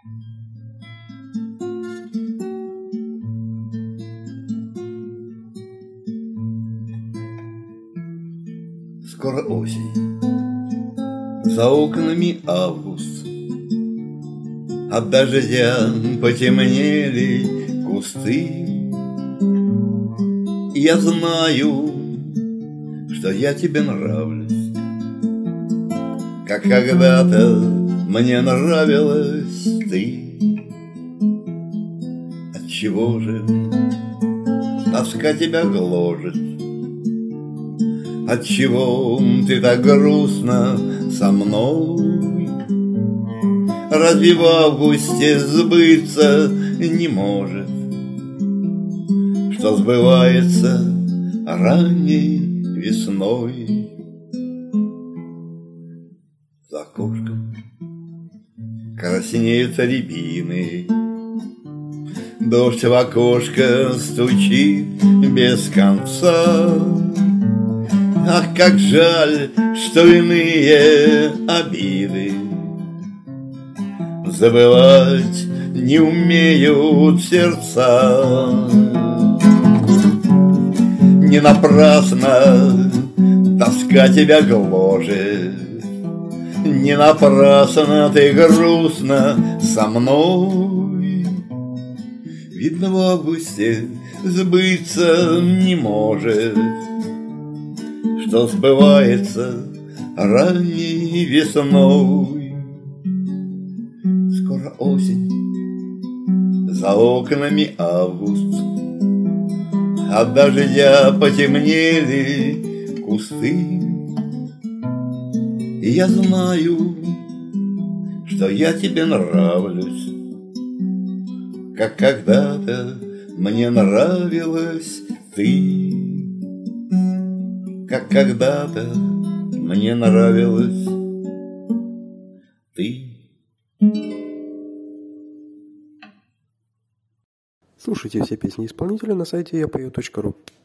Скоро осень, за окнами август, от дождя потемнели кусты. И я знаю, что я тебе нравлюсь, как когда-то мне нравилась ты. Отчего же тоска тебя гложет? Отчего ты так грустно со мной? Разве в августе сбыться не может, что сбывается ранней весной? За окошком краснеют рябины, дождь в окошко стучит без конца. Ах, как жаль, что иные обиды забывать не умеют сердца. Не напрасно тоска тебя гложет, не напрасно ты грустна со мной. Видно, в августе сбыться не может, что сбывается ранней весной. Скоро осень, за окнами август, от дождя потемнели кусты. И я знаю, что я тебе нравлюсь, как когда-то мне нравилась ты. Как когда-то мне нравилась ты. Слушайте все песни исполнителя на сайте yapою.ru.